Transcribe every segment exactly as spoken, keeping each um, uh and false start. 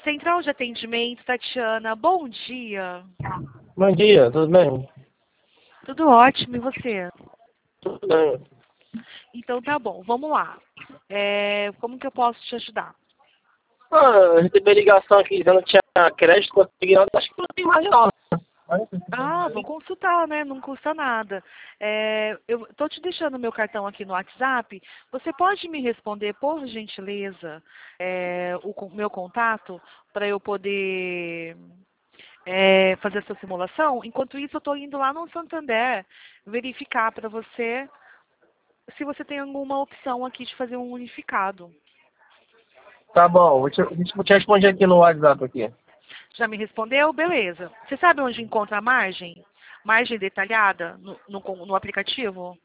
Central de Atendimento, Tatiana, bom dia. Bom dia, tudo bem? Tudo ótimo, e você? Tudo bem. Então tá bom, vamos lá. É, como que eu posso te ajudar? Ah, eu recebi ligação aqui dizendo que tinha crédito, consegui nada, acho que não tem mais não. Ah, vou consultar, né? Não custa nada. É, eu tô te deixando meu cartão aqui no WhatsApp. Você pode me responder, por gentileza, é, o con- meu contato para eu poder é, fazer essa simulação? Enquanto isso, eu estou indo lá no Santander verificar para você se você tem alguma opção aqui de fazer um unificado. Tá bom, vou te, vou te responder aqui no WhatsApp aqui. Já me respondeu? Beleza. Você sabe onde encontra a margem? Margem detalhada no, no, com- no aplicativo?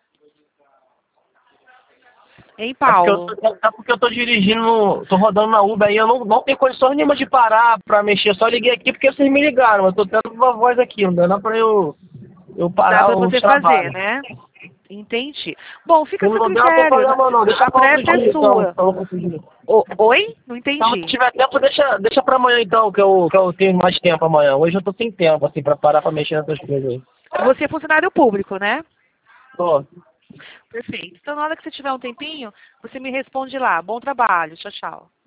Hein, É porque eu Paulo? tô, é porque eu tô dirigindo, tô rodando na Uber aí, eu não, não tenho condições nenhuma de parar pra mexer. Eu só liguei aqui porque vocês me ligaram, mas tô tendo uma voz aqui, não dá pra eu, eu Dá parar para os você fazer, trabalhos. né? Entendi. Bom, fica Se a seu não der, eu tô critério. problema não, deixa A pra outro pressa é dia então, sua. se eu não conseguir. O- Oi? Não Se eu entendi. tiver tempo, deixa, deixa pra amanhã então, que eu, que eu tenho mais tempo amanhã. Hoje eu tô sem tempo, assim, pra parar pra mexer nessas coisas aí. Você é funcionário público, né? Tô. Perfeito. Então, na hora que você tiver um tempinho, você me responde lá. Bom trabalho. Tchau, tchau.